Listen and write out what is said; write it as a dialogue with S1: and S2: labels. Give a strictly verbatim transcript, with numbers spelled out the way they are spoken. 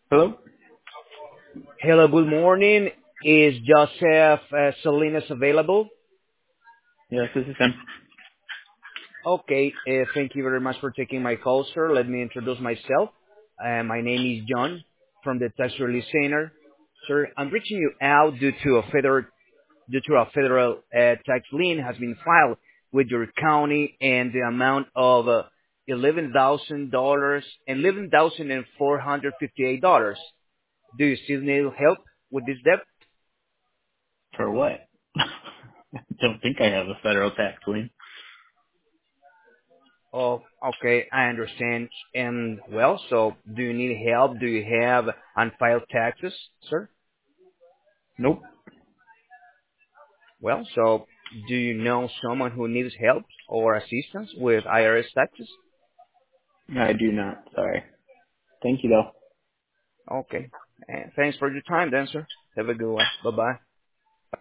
S1: Hello?
S2: Hello, good morning. Is Joseph uh, Salinas available?
S1: Yes, this is him.
S2: Okay, uh, thank you very much for taking my call, sir. Let me introduce myself. Uh, my name is John from the Tax Relief Center. Sir, I'm reaching you out due to a federal due to a federal uh, tax lien has been filed with your county and the amount of uh, eleven thousand dollars and eleven thousand and four hundred fifty-eight dollars. Do you still need help with this debt?
S1: For what? I don't think I have a federal tax lien.
S2: Oh, okay, I understand. And well, so do you need help? Do you have unfiled taxes, sir?
S1: Nope.
S2: Well, so do you know someone who needs help or assistance with I R S taxes?
S1: I do not. Sorry. Thank you though.
S2: Okay. And thanks for your time then, sir. Have a good one. Bye-bye.